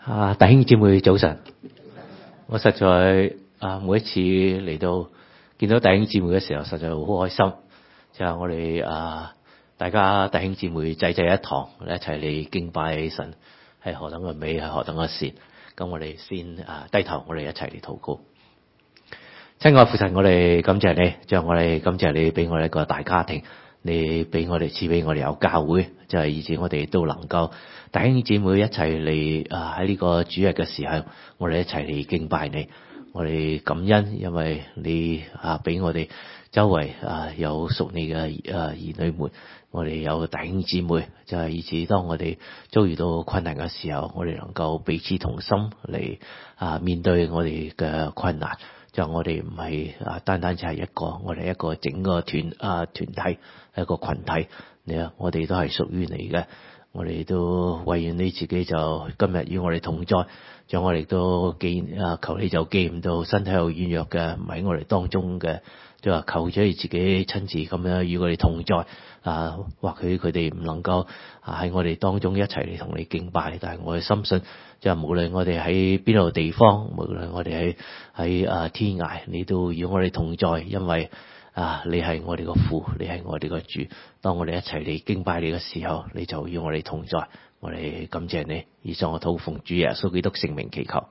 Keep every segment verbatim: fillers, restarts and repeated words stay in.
啊，弟兄姊妹早晨！我實在啊，每一次嚟到見到弟兄姊妹嘅時候，實在好開心。就係我哋啊，大家弟兄姊妹濟濟一堂，一齊嚟敬拜神，係何等嘅美，係何等嘅善。咁我哋先啊低頭，我哋一齊嚟禱告。親愛父神，我哋感謝你，就我哋感謝你俾我哋一個大家庭，你俾我哋賜俾我哋有教會，就係以致我哋都能夠弟兄姊妹一齊嚟啊喺呢個主日嘅時候，我哋一齊嚟敬拜你，我哋感恩，因為你啊俾我哋周圍啊有屬你嘅啊兒女們，我哋有弟兄姊妹，就係以致當我哋遭遇到困難嘅時候，我哋能夠彼此同心嚟啊面對我哋嘅困難。就我哋唔係啊單單就係一個，我哋一個整個團啊團體，一個群體。你啊，我哋都係屬於你嘅。我哋都唯願你自己就今日與我哋同在，將我哋都記啊求你就記唔到身體有軟弱嘅唔喺我哋當中嘅，就話求咗你自己親自咁樣與我哋同在啊。或許佢哋唔能夠啊喺我哋當中一齊嚟同你敬拜，但係我哋深信。就係無論我哋喺邊度地方，無論我哋喺喺啊天涯，你都與我哋同在，因為啊你係我哋個父，你係我哋個主。當我哋一齊嚟敬拜你嘅時候，你就與我哋同在。我哋感謝你，以上我禱奉主耶穌基督聖名祈求。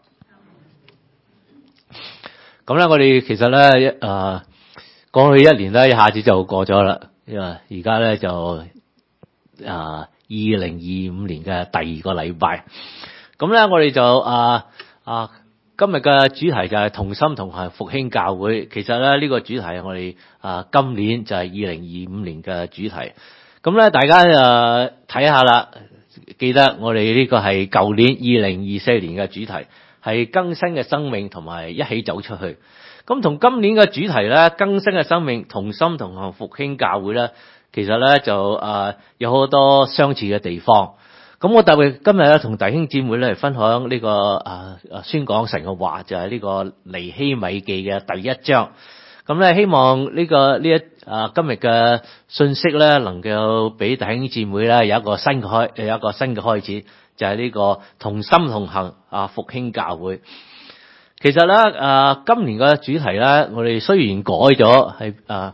咁咧，我哋其實咧啊過去一年咧一下子就過咗啦，因為而家咧就啊二零二五年嘅第二個禮拜。咁咧，我哋就啊啊今日嘅主題就係同心同行復興教會。其實咧呢個主題我哋啊今年就係二零二五年嘅主題。咁咧大家啊睇下啦，記得我哋呢個係舊年二零二四年嘅主題，係更新嘅生命同埋一起走出去。咁同今年嘅主題咧，更新嘅生命同心同行復興教會咧，其實咧就啊有好多相似嘅地方。咁我特別今日咧同弟兄姊妹咧嚟分享呢、這個啊啊宣講神嘅話，就係、是、呢個尼希米記嘅第一章。咁咧希望呢、這個呢一啊今日嘅信息咧，能夠俾弟兄姊妹咧有一個新嘅開，有一個新嘅開始，就係、是、呢個同心同行啊復興教會。其實咧啊今年嘅主題咧，我哋雖然改咗係啊。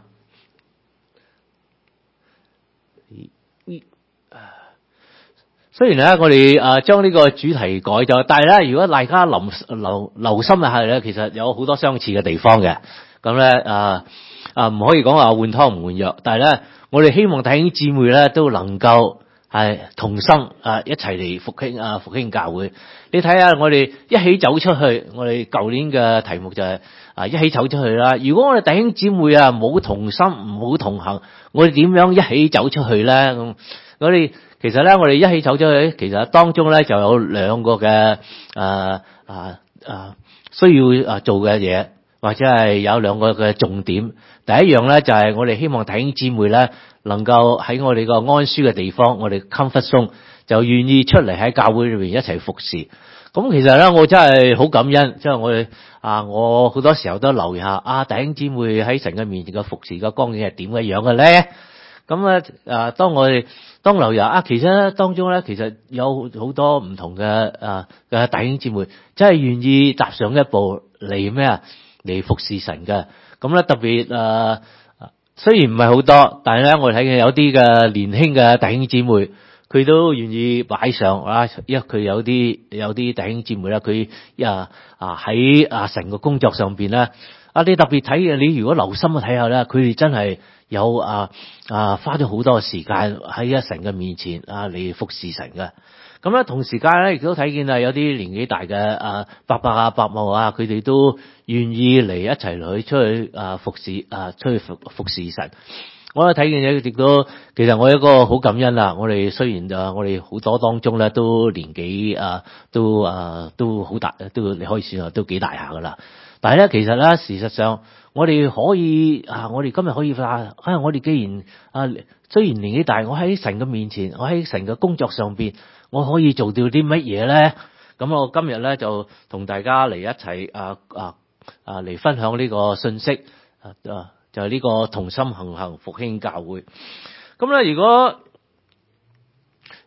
雖然咧，我哋誒將呢個主題改咗，但係咧，如果大家留留留心一下咧，其實有好多相似嘅地方嘅。咁咧啊啊，唔可以講話換湯唔換藥，但係咧，我哋希望弟兄姊妹咧都能夠係同心啊一齊嚟復興啊復興教會。你睇下，我哋一起走出去。我哋舊年嘅題目就係啊一起走出去啦。如果我哋弟兄姊妹啊冇同心，唔好同行，我哋點樣一起走出去咧？咁我哋。其實咧，我哋一起走咗去，其實當中咧就有兩個嘅啊啊啊需要啊做嘅嘢，或者係有兩個嘅重點。第一樣咧就係我哋希望弟兄姊妹咧能夠喺我哋個安舒嘅地方，我哋 comfort zone 就願意出嚟喺教會裏邊一齊服侍。咁其實咧，我真係好感恩，即係我哋啊，我好多時候都留意下啊，弟兄姊妹喺神嘅面前嘅服侍嘅光景係點嘅樣嘅咧。咁啊啊，當我哋當留意啊，其實咧當中咧，其實有好多唔同嘅啊嘅弟兄姊妹，真係願意踏上一步嚟咩啊嚟服侍神嘅。咁咧特別啊，雖然唔係好多，但係咧我哋睇見有啲嘅年輕嘅弟兄姊妹，佢都願意擺上啊，因為佢有啲有啲弟兄姊妹咧，佢啊啊喺啊神嘅工作上邊咧，啊你特別睇嘅，你如果留心去睇下咧，佢哋真係。有啊啊花咗好多時間喺一神嘅面前啊嚟服侍神嘅。咁咧同時間咧亦都睇見啊有啲年紀大嘅啊伯伯啊伯母啊，佢哋都願意嚟一齊嚟出去啊服侍啊出去服服侍神。我睇見亦都其實我有一個好感恩啦。我哋雖然啊我哋好多當中咧都年紀啊都啊都好大，都你可以算啊都幾大下噶啦。但係咧其實咧事實上。我哋可以啊！我哋今日可以話啊！我哋既然啊，雖然年紀大，我喺神嘅面前，我喺神嘅工作上邊，我可以做到啲乜嘢咧？咁我今日咧就同大家嚟一齊啊啊啊嚟分享呢個信息啊啊！就係呢個同心同行復興教會。咁咧，如果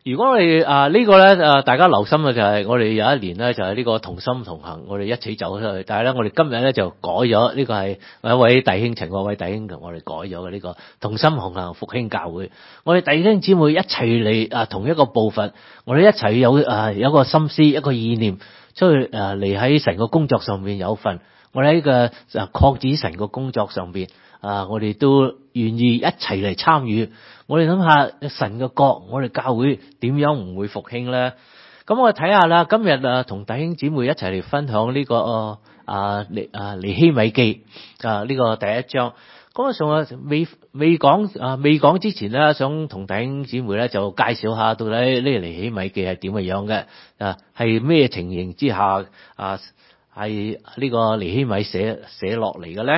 如果我哋啊呢個咧啊大家留心嘅就係我哋有一年咧就係呢個同心同行，我哋一齊走出去。但係咧我哋今日咧就改咗，呢個係一位弟兄陳國偉弟兄同我哋改咗嘅呢個同心同行復興教會。我哋弟兄姊妹一齊嚟啊同一個步伐，我哋一齊有啊有一個心思一個意念，出去啊嚟喺神個工作上面有份。我哋喺個啊擴展神個工作上邊啊，我哋都願意一齊嚟參與。我哋諗下神嘅國，我哋教會點樣唔會復興咧？咁我哋睇下啦，今日啊同弟兄姊妹一齊嚟分享呢、這個啊啊尼啊尼希米記啊呢、這個第一章。咁啊上啊未未講啊未講之前咧，想同弟兄姊妹咧就介紹下到底呢個尼希米記係點嘅樣嘅啊？係咩情形之下啊係呢個尼希米寫寫落嚟嘅咧？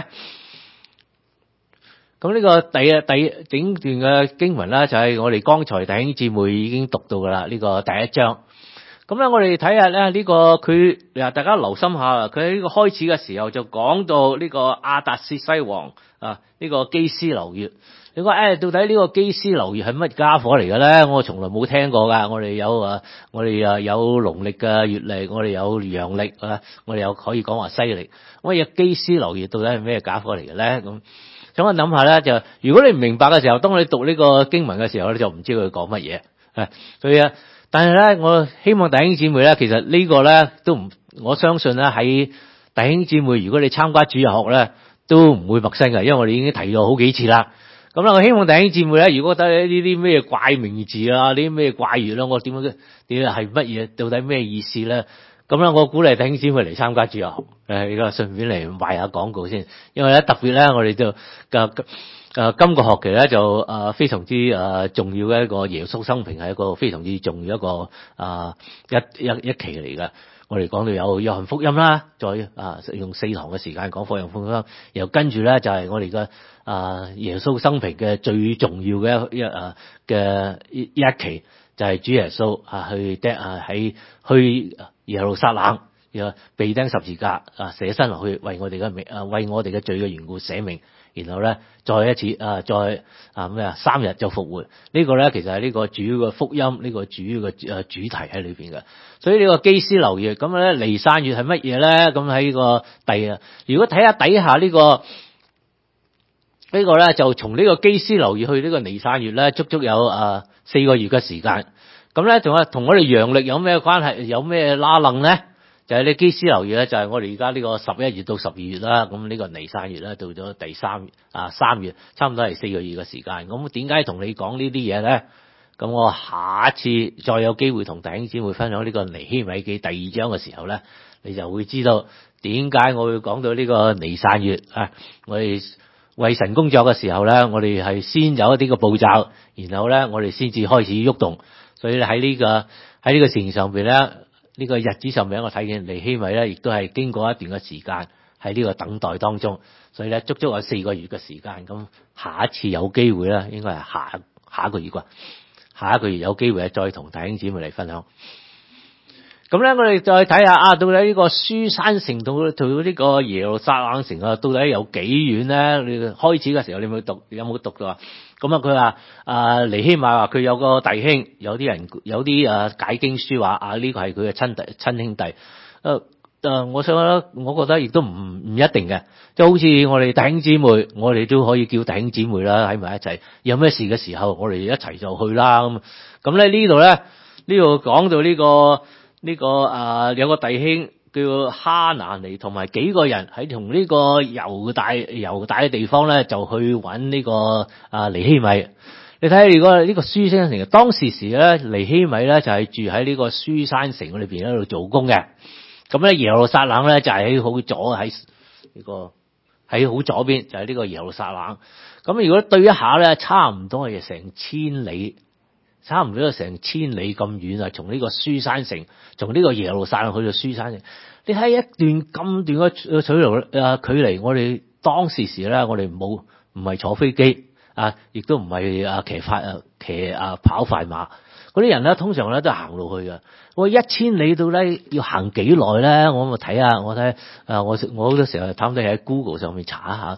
咁呢個第啊第整段嘅經文咧，就係我哋剛才弟兄姊妹已經讀到噶啦，呢個第一章。咁咧，我哋睇下咧呢個佢，大家留心下，佢喺呢個開始嘅時候就講到呢個亞達薛西王啊，呢個基斯流月。你話誒，到底呢個基斯流月係乜家伙嚟嘅咧？我從來冇聽過噶。我哋有啊，我哋啊有農曆嘅月曆，我哋有陽曆啊，我哋有可以講話西曆。我有基斯流月到底係咩家伙嚟嘅咧？咁。咁我諗下咧，就如果你唔明白嘅時候，當你讀呢個經文嘅時候咧，就唔知佢講乜嘢。誒，所以啊，但係咧，我希望弟兄姊妹咧，其實呢個咧都唔，我相信咧喺弟兄姊妹，如果你參加主日學咧，都唔會陌生嘅，因為我哋已經提咗好幾次啦。咁啦，我希望弟兄姊妹咧，如果睇呢啲咩怪名字啊，呢啲咩怪月啦，我點樣點係乜嘢，到底咩意思咧？咁咧，我鼓勵弟兄姊妹嚟參加主日學，誒，而家順便嚟賣下廣告先，因為咧特別咧，我哋就嘅誒今個學期咧就誒非常之誒重要嘅一個耶穌生平係一個非常之重要一個誒一一一期嚟㗎。我哋講到有約翰福音啦，再啊用四堂嘅時間講約翰福音，然後跟住咧就係我哋嘅誒耶穌生平嘅最重要嘅一一誒嘅一一期，就係主耶穌啊去釘啊喺去耶路撒冷，然後被釘十字架啊，捨身落去為我哋嘅命啊，為我哋嘅罪嘅緣故捨命，然後咧再一次啊，再啊咩啊三日就復活。呢、這個咧其實係呢個主要嘅福音，呢、這個主要嘅誒主題喺裏邊嘅。所以呢個基斯流月咁咧，尼散月係乜嘢咧？咁喺呢個第啊，如果睇下底下呢、這個呢、這個咧，就從呢個基斯流月去呢個尼散月咧，足足有啊四個月嘅時間。咁咧，仲有同我哋陽曆有咩關係？有咩拉楞咧？就係、是、你基斯流月咧，就係、是、我哋而家呢個十一月到十二月啦。咁呢個尼散月咧，到咗第三月啊三月，差唔多係四個月嘅時間。咁點解同你講呢啲嘢咧？咁我下一次再有機會同弟兄姊妹分享呢個尼希米記第二章嘅時候咧，你就會知道點解我會講到呢個尼散月啊。我哋為神工作嘅時候咧，我哋係先有一啲嘅步驟，然後咧我哋先至開始喐動。所以喺呢、這個喺呢個事情上邊咧，呢、這個日子上面我睇見尼希米咧，亦都係經過一段嘅時間喺呢個等待當中。所以咧，足足有四個月嘅時間。咁下一次有機會咧，應該係下下一個月啩。下一個月有機會再同弟兄姊妹嚟分享。咁咧，我哋再睇下啊，到底呢個書珊城到到呢個耶路撒冷城啊，到底有幾遠咧？你開始嘅時候你有冇讀？有冇讀到啊？咁啊，佢話啊尼希米話佢有個弟兄，有啲人有啲啊解經書話啊呢個係佢嘅親弟親兄弟。誒、啊、誒、啊，我想我覺得亦都唔唔一定嘅，即係好似我哋弟兄姊妹，我哋都可以叫弟兄姊妹啦，喺埋一齊。有咩事嘅時候，我哋一齊就去啦。咁咁咧呢度咧呢度講到呢、這個呢、這個啊有個弟兄叫哈拿尼，同埋幾個人喺同呢個猶大猶大嘅地方咧，就去揾呢、這個啊尼希米。你睇下如果呢個書珊城，當時時咧尼希米咧就係住喺呢個書珊城裏邊喺度做工嘅。咁咧耶路撒冷咧就係喺好左喺呢個喺好左邊，就係呢個耶路撒冷。咁如果對一下咧，差唔多係成千里。差唔多成千里咁遠啊！從呢個書珊城，從呢個耶路撒冷去到書珊城，你睇一段咁短嘅距離啊！距離我哋當時時咧，我哋冇唔係坐飛機啊，亦都唔係啊騎快啊騎啊跑快馬。嗰啲人咧，通常咧都係行路去嘅。我一千里到咧要行幾耐咧？我咪睇下，我睇啊，我我好多時候貪得喺 Google 上面查一下。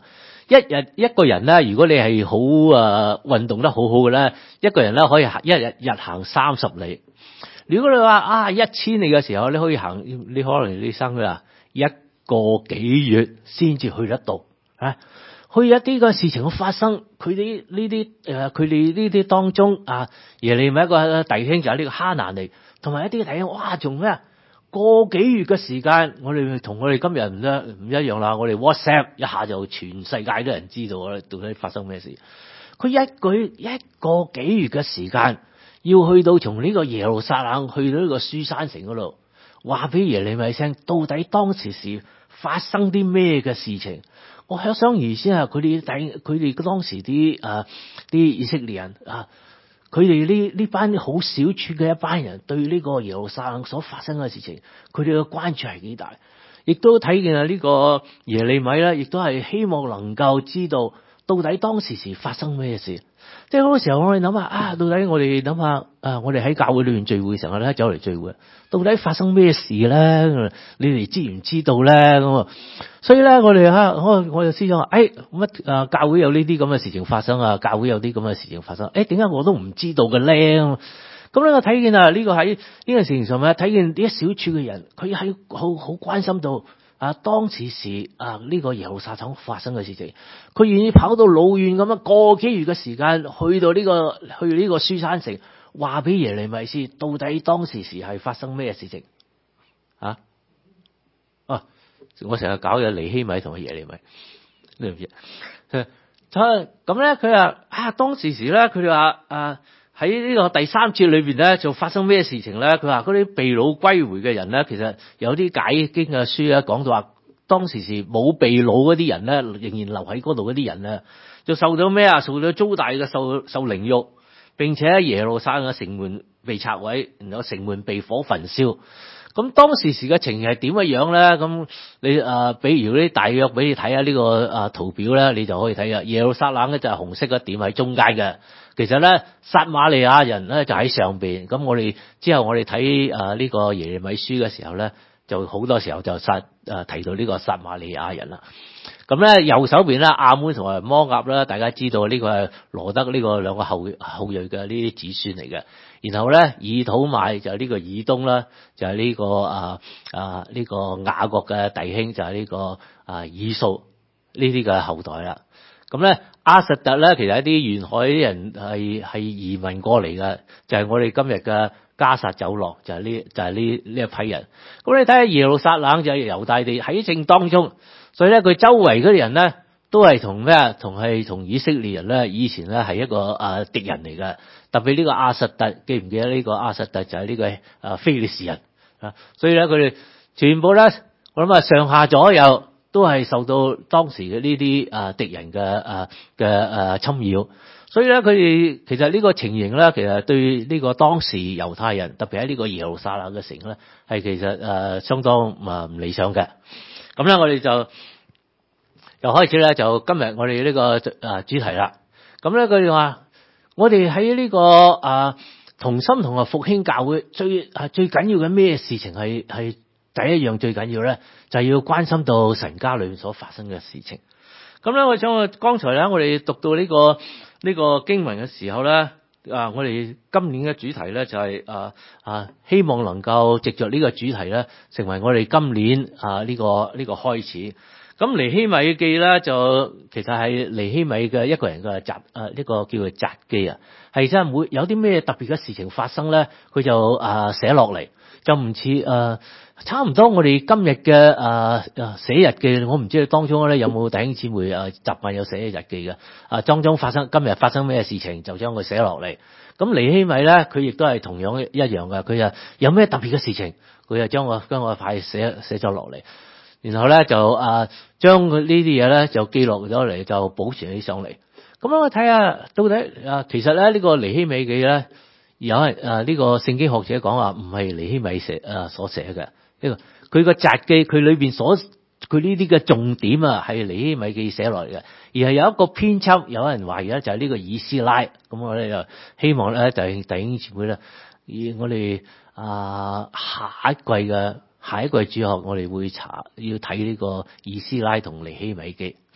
一日一個人咧，如果你係好誒運動得好好嘅咧，一個人咧可以行一日日行三十里。如果你話啊一千里嘅時候，你可以行，你可能你生佢啊一個幾月先至去得到啊。去一啲嘅事情嘅發生，佢哋呢啲誒，佢哋呢啲當中啊，耶利米一個弟兄就係呢個哈拿尼，同埋一啲弟兄，哇，仲咩啊？個幾月嘅時間，我哋同我哋今日唔一唔一樣啦。我哋 WhatsApp 一下就全世界都人知道我哋到底發生咩事。佢一句一個幾月嘅時間，要去到從呢個耶路撒冷去到呢個書山城嗰度，話俾耶利米聽，到底當時時發生啲咩嘅事情。我可想而知啊，佢哋第佢哋當時啲誒啲以色列人啊，佢哋呢呢班好小撮嘅一班人，對呢個耶路撒冷所發生嘅事情，佢哋嘅關注係幾大，亦都睇見啊呢個耶利米咧，亦都係希望能夠知道到底當時時發生咩事。即係嗰個時候，我哋諗下啊，到底我哋諗下啊，我哋喺教會裏面聚會嘅時候咧，走嚟聚會，到底發生咩事咧？你哋知唔知道咧？咁啊，所以咧，我哋吓我我就思想話，誒乜啊？教會有呢啲咁嘅事情發生啊？教會有啲咁嘅事情發生，誒點解我都唔知道嘅咧？咁咧，我睇見啊，呢個喺呢個事情上面睇見呢一小撮嘅人，佢係好好關心到。啊！當時時啊，呢、這個耶路撒冷發生嘅事情，佢願意跑到老遠咁樣個幾月嘅時間，去到呢、這個去呢個書珊城，話俾耶利米知，到底當時時係發生咩事情啊？啊！我成日搞嘅尼希米同埋耶利米呢樣嘢，就咁咧。佢話啊，當時時咧，佢哋話啊。喺呢個第三節裏邊咧，就發生咩事情咧？佢話嗰啲被擄歸回嘅人咧，其實有啲解經嘅書咧講到話，當時時冇被擄嗰啲人咧，仍然留喺嗰度嗰啲人咧，就受到咩啊？受到糟大嘅受受凌辱，並且喺耶路撒冷嘅城門被拆毀，然後城門被火焚燒。咁當時時嘅情形係點嘅樣咧？咁你誒、呃，比如啲大約俾你睇下呢個誒圖表咧，你就可以睇啊。耶路撒冷咧就係紅色嘅點喺中間嘅。其實咧，撒瑪利亞人咧就喺上邊。咁我哋之後我哋睇誒呢個耶利米書嘅時候咧，就好多時候就撒誒、呃、提到呢個撒瑪利亞人啦。咁咧右手邊咧亞捫同埋摩押啦，大家知道呢個係羅德呢個兩個後後裔嘅呢啲子孫嚟嘅。然後咧以土買就係呢個以東啦，就係、是、呢、這個啊啊呢、這個雅各嘅弟兄就係呢、這個啊以掃呢啲嘅後代啦。咁咧亞實突咧其實一啲沿海啲人係係移民過嚟嘅，就係、是、我哋今日嘅加薩走廊，就係、是、呢就係呢呢一批人。咁你睇下耶路撒冷就係猶大地喺正當中，所以咧佢周圍嗰啲人咧都係同咩啊？同係同以色列人咧以前咧係一個啊敵人嚟嘅。特別呢個亞實突，記唔記得呢個亞實突就係呢個啊非利士人啊？所以咧佢哋全部咧，我諗啊上下左右都係受到當時嘅呢啲啊敵人嘅啊嘅啊侵擾。所以咧佢哋其實呢個情形咧，其實對呢個當時猶太人，特別喺呢個耶路撒冷嘅城咧，係其實誒相當啊唔理想嘅。咁咧我哋就又開始咧就今日我哋呢個啊主題啦。咁咧佢哋話。我哋喺呢個啊同心同埋復興教會最啊最緊要嘅咩事情係係第一樣最緊要咧，就係要關心到神家裏面所發生嘅事情。咁咧，我想我剛才咧，我哋讀到呢個呢個經文嘅時候咧，啊，我哋今年嘅主題咧就係啊啊希望能夠藉着呢個主題咧，成為我哋今年啊呢個呢個開始。咁尼希米記咧就其實係尼希米嘅一個人嘅札誒呢個叫做札記啊，係真係每有啲咩特別嘅事情發生咧，佢就啊寫落嚟，就唔似誒差唔多我哋今日嘅誒誒寫日記，我唔知道當中咧有冇弟兄姊妹誒習慣有寫日記嘅啊，當中發生今日發生咩事情就將佢寫落嚟。咁尼希米咧佢亦都係同樣一樣嘅，佢就有咩特別嘅事情，佢就將我將我快寫寫咗落嚟。然後咧就啊將佢呢啲嘢咧就記錄咗嚟，就保存起上嚟。咁我睇下到底啊，其實咧呢、這個尼希米記咧有人啊呢、這個聖經學者講話唔係尼希米寫啊所寫嘅，呢、這個佢個札記佢裏邊所佢呢啲嘅重點啊係尼希米記寫落嚟嘅，而係有一個編輯有人懷疑咧就係呢個以斯拉。咁我哋就希望咧就係弟兄姊妹咧，以我哋啊下一季嘅。下一季主學我哋會查要睇呢個以斯拉同尼希米記，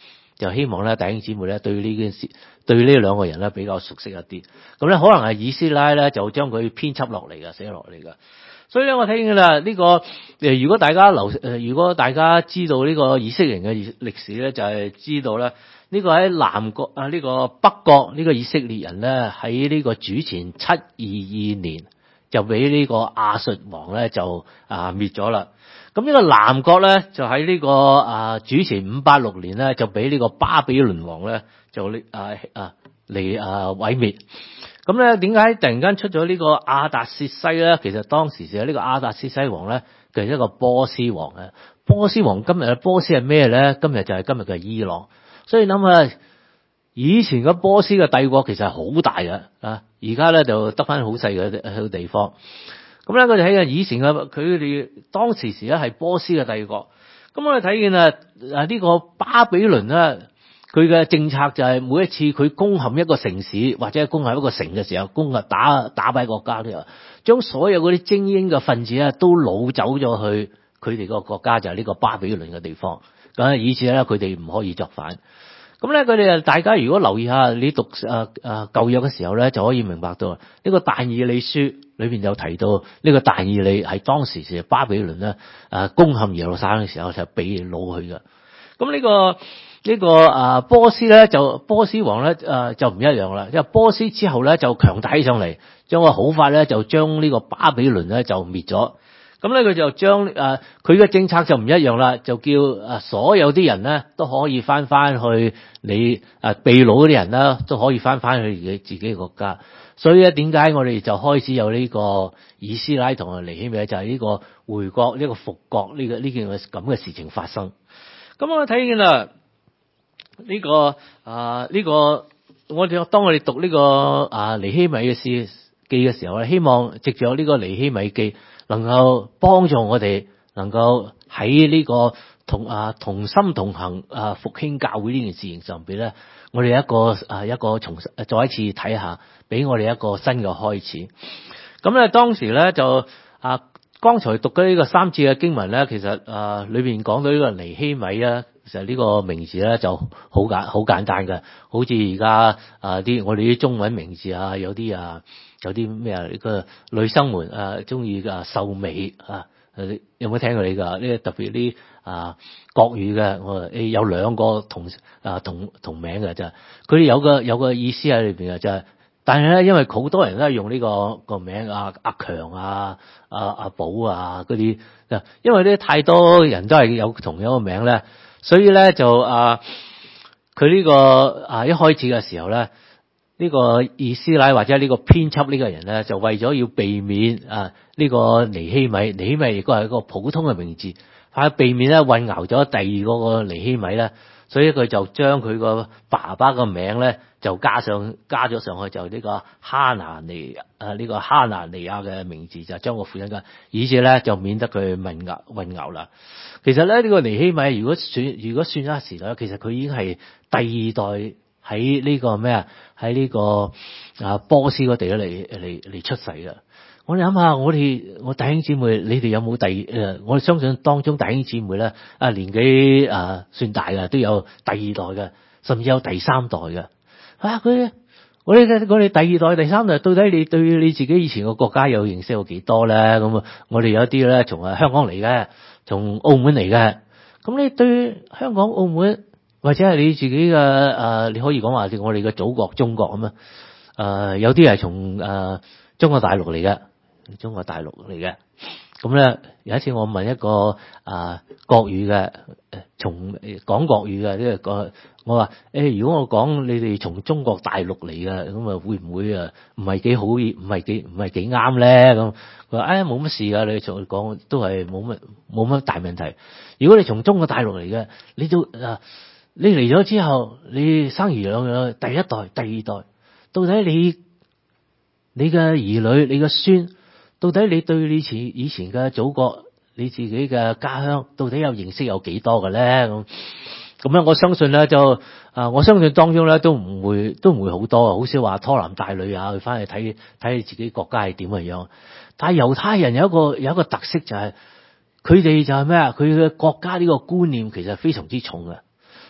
就希望咧弟兄姊妹咧對呢件事對呢兩個人咧比較熟悉一啲。咁咧可能係以斯拉咧就將佢編輯落嚟嘅，寫落嚟嘅。所以咧我睇見啦呢個誒，如果大家留誒，如果大家知道呢個以色列嘅歷史咧，就係知道咧呢個喺南國啊呢個北國呢個以色列人咧喺呢個主前七二二年就俾呢個亞述王咧就啊滅咗啦。咁呢個南國咧就喺呢個啊主前五八六年咧就俾呢個巴比倫王咧就呢啊啊嚟啊毀滅。咁咧點解突然間出咗呢個亞達薛西咧？其實當時就呢個亞達薛西王咧，佢係一個波斯王啊。波斯王今日嘅波斯係咩咧？今日就係今日嘅伊朗。所以諗下，以前嘅波斯嘅帝國其實係好大嘅啊，而家咧就得翻好細嘅地方。咁咧佢哋睇下以前嘅佢哋當時時咧係波斯嘅帝國。咁我哋睇見啊啊呢個巴比倫咧。佢嘅政策就係每一次佢攻陷一個城市或者攻陷一個城嘅時候，攻入打打敗國家咧，將所有嗰啲精英嘅分子咧都擄走咗去佢哋個國家，就係呢個巴比倫嘅地方。咁以此咧佢哋唔可以作反。咁咧佢哋大家如果留意下你讀誒誒舊約嘅時候咧，就可以明白到呢個但以理書裏邊有提到呢個但以理係當時是巴比倫咧誒攻陷耶路撒冷嘅時候就俾擄去嘅。咁呢個。呢、這個啊波斯咧就波斯王咧誒就唔一樣啦，因為波斯之後咧就強大起上嚟，將個好快咧就將呢個巴比倫咧就滅咗。咁咧佢就將誒佢嘅政策就唔一樣啦，就叫誒所有啲人咧都可以翻翻去你誒被擄嗰啲人啦，都可以翻翻去自己自己嘅國家。所以咧點解我哋就開始有呢個以斯拉同埋尼希米就係呢個回國呢、這個復國呢、這個呢件咁嘅事情發生。咁我睇見啦。呢、這個啊呢、這個我哋當我哋讀呢、這個啊尼希米嘅詩記嘅時候咧，希望藉住呢個尼希米記能夠幫助我哋能夠喺呢個同啊同心同行啊復興教會呢件事情上邊咧，我哋一個啊一個重再一次睇下，俾我哋一個新嘅開始。咁咧當時咧就啊剛才讀嘅呢個三節嘅經文咧，其實啊裏邊講到呢個尼希米啊。其實呢個名字咧就好簡好簡單嘅，好似而家啊啲我哋啲中文名字啊，有啲啊有啲咩啊呢個女生們啊中意嘅秀美啊，你有冇聽過你㗎？呢特別啲啊國語嘅，我誒有兩個同啊同同名嘅就係佢哋有個有個意思喺裏邊嘅就係，但係咧因為好多人都係用呢個個名啊阿強啊阿阿寶啊嗰啲，因為咧太多人都係有同樣個名咧。所以咧就啊，佢呢、這個啊一開始嘅時候咧，呢、這個以斯拉或者呢個編輯呢個人咧，就為咗要避免啊呢、這個尼希米，尼希米亦都係一個普通嘅名字，怕避免咧混淆咗第二個個尼希米咧，所以佢就將佢個爸爸個名咧就加上加咗上去，就呢個哈拿尼啊呢、這個哈拿尼亞嘅名字就將個父親嘅，以至咧就免得佢混淆混淆啦。其實咧呢、這個尼希米如果算如果算一時代，其實佢已經係第二代喺呢個咩啊喺呢個啊波斯嗰地嚟嚟嚟出世啦。我哋諗下，我哋我弟兄姊妹，你哋有冇第誒？我哋相信當中弟兄姊妹咧啊年紀啊算大嘅，都有第二代嘅，甚至有第三代嘅。啊佢我哋嘅我哋第二代第三代，到底你對你自己以前個國家有認識有幾多咧？咁啊，我哋有啲咧從啊香港嚟嘅。從澳門嚟嘅，咁你對香港、澳門或者係你自己嘅誒、呃，你可以講話係我哋嘅祖國中國咁啊？誒、呃，有啲係從誒中國大陸嚟嘅，中國大陸嚟嘅。咁咧有一次我問一個啊、呃、國語嘅，從講國語嘅呢個，我話誒、欸，如果我講你哋從中國大陸嚟嘅，咁啊會唔會啊唔係幾好，唔係幾唔係幾啱咧？咁佢話誒冇乜事噶，你從講都係冇乜冇乜大問題。如果你從中國大陸嚟嘅，你都啊你嚟咗之後，你生兒養女，第一代、第二代，到底你你嘅兒女、你嘅孫？到底你對你前以前嘅祖國、你自己嘅家鄉，到底有認識有幾多嘅咧？咁咁樣，我相信咧就啊，我相信當中咧都唔會都唔會好多，好少話拖男帶女啊，去翻去睇睇你自己國家係點嘅樣。但係猶太人有一個有一個特色就係佢哋就係咩啊？佢嘅國家呢個觀念其實非常之重嘅，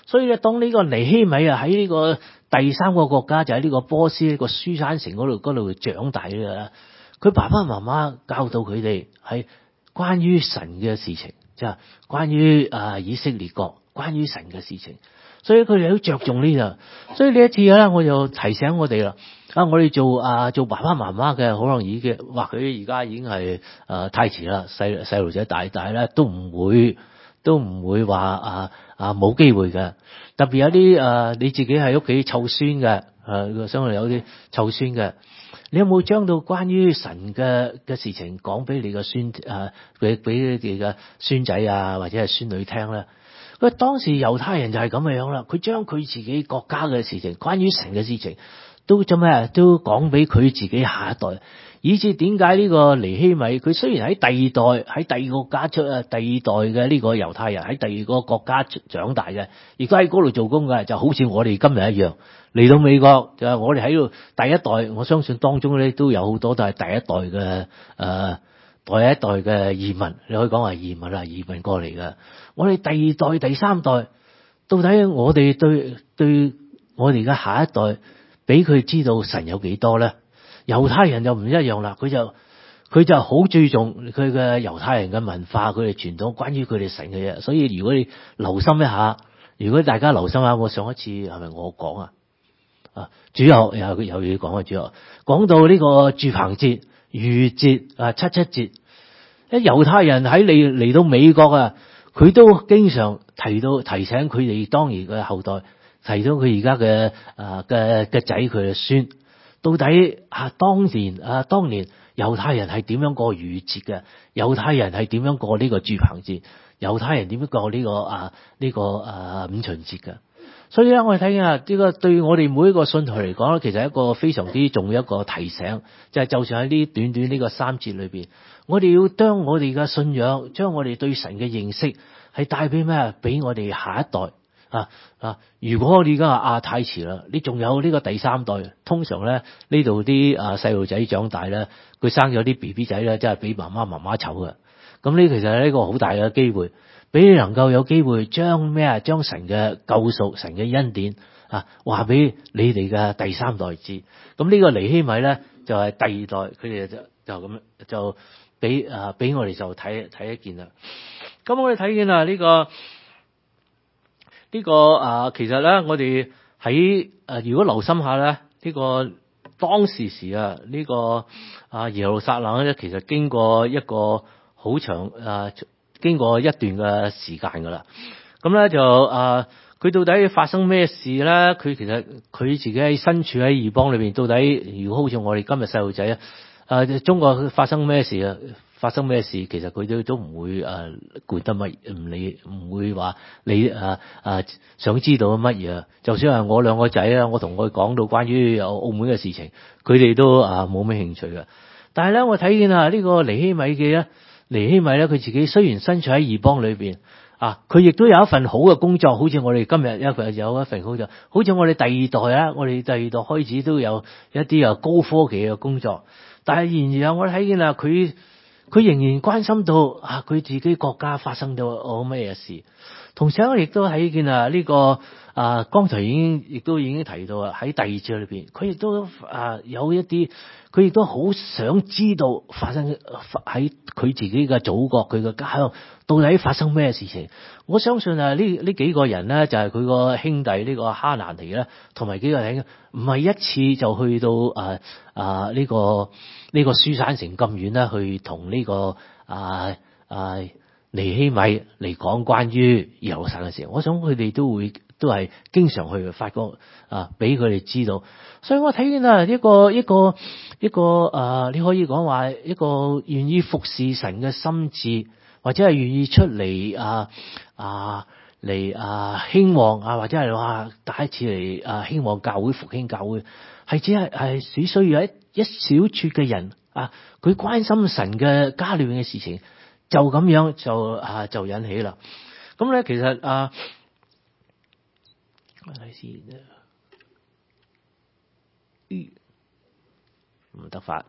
所以咧，當呢個尼希米啊喺呢個第三個國家，就喺呢個波斯呢個書珊城嗰度嗰度長大嘅，佢爸爸媽媽教導佢哋係關於神嘅事情，即係關於啊以色列國，關於神嘅事情，所以佢哋好着重呢度。所以呢一次咧，我就提醒我哋啦，啊，我哋做啊做爸爸媽媽嘅，可能已經或許而家已經係誒太遲啦，細細路仔大大咧都唔會都唔會話啊啊冇機會嘅。特別有啲誒、啊、你自己喺屋企湊孫嘅，誒相信有啲湊孫嘅，你有冇將到關於神嘅嘅事情講俾你個孫誒俾俾你哋嘅孫仔啊或者係孫女聽咧？佢當時猶太人就係咁嘅樣啦，佢將佢自己國家嘅事情，關於神嘅事情，都做咩都講俾佢自己下一代。以至點解呢個尼希米佢雖然喺第二代喺第二個家出啊，第二代嘅呢個猶太人喺第二個國家長大嘅，而家喺嗰度做工嘅，就好似我哋今日一樣嚟到美國，就係我哋喺度第一代，我相信當中咧都有好多都係第一代嘅誒、呃、第一代嘅移民，你可以講話移民啦，移民過嚟嘅。我哋第二代第三代，到底我哋對對我哋嘅下一代俾佢知道神有幾多咧？猶太人就唔一樣啦，佢就佢就好注重佢嘅猶太人嘅文化，佢哋傳統關於佢哋神嘅嘢。所以如果你留心一下，如果大家留心下，我上一次係咪我講啊？啊，主日又有要講啊，主日講到呢個住棚節、逾節啊、七七節，一猶太人喺嚟嚟到美國啊，佢都經常提到提醒佢哋當年嘅後代，提到佢而家嘅啊嘅嘅仔佢嘅孫。到底啊，當年啊，當年猶太人係點樣過逾節嘅？猶太人係點樣過呢個住棚節？猶太人點樣過呢、這個啊呢、這個啊五旬節嘅？所以咧，我哋睇見啊，呢、這個對我哋每一個信徒嚟講咧，其實係一個非常之重要一個提醒，就係、是、就算喺呢短短呢個三節裏邊，我哋要將我哋嘅信仰，將我哋對神嘅認識，係帶俾咩？俾我哋下一代。啊啊！如果我哋而家話啊太遲啦，你仲有呢個第三代。通常咧呢度啲啊細路仔長大咧，佢生咗啲 B B 仔咧，真係俾媽媽媽媽湊嘅。咁呢其實係一個好大嘅機會，俾你能夠有機會將咩啊，將神嘅救贖、神嘅恩典啊，話俾你哋嘅第三代知。咁呢個尼希米咧就係、是、第二代，佢哋就就咁就俾啊俾我哋就睇睇一見啦。咁我哋睇見啊呢個。呢、這個啊，其實咧，我哋喺誒，如果留心下咧，呢、這個當時時啊，呢、這個啊耶路撒冷咧，其實經過一個好長啊，經過一段嘅時間噶啦。咁咧就啊，佢到底發生咩事咧？佢其實佢自己喺身處喺異邦裏邊，到底如果好似我哋今日細路仔啊，啊中國發生咩事啊？發生咩事？其實佢都都唔會誒管得乜，唔理唔會話你誒誒想知道乜嘢。就算係我兩個仔啊，我同佢講到關於有澳門嘅事情，佢哋都啊冇咩興趣嘅。但係咧，我睇見啊呢個尼希米嘅咧，尼希米咧佢自己雖然身處喺異邦裏邊啊，佢亦都有一份好嘅工作，好似我哋今日一份有一份工作，好似我哋第二代啊，我哋第二代開始都有一啲啊高科技嘅工作。但係然而啊，我睇見啊佢。佢仍然關心到啊，佢自己國家發生咗好乜嘢事。同時我亦都睇見啊，呢個啊，剛才已經亦都已經提到啊，喺第二節裏邊，佢亦都啊有一啲，佢亦都好想知道發生喺佢自己嘅祖國，佢嘅家鄉到底發生咩事情。我相信啊，呢呢幾個人咧，就係佢個兄弟呢個哈蘭尼咧，同埋幾個人唔係一次就去到啊啊呢個呢個書珊城咁遠啦，去同呢個啊啊尼希米嚟講關於耶路撒冷嘅事。我想佢哋都會都係經常去發覺啊，俾佢哋知道。所以我睇見啊一個一個一個啊，你可以講話一個願意服侍神嘅心志，或者係願意出嚟啊啊嚟啊興旺啊，或者係話第一次嚟啊興旺教會復興教會，係只係係只需要一一小撮嘅人啊，佢關心神嘅家裏面嘅事情，就咁樣就啊就引起啦。咁咧其實啊，睇先唔得法。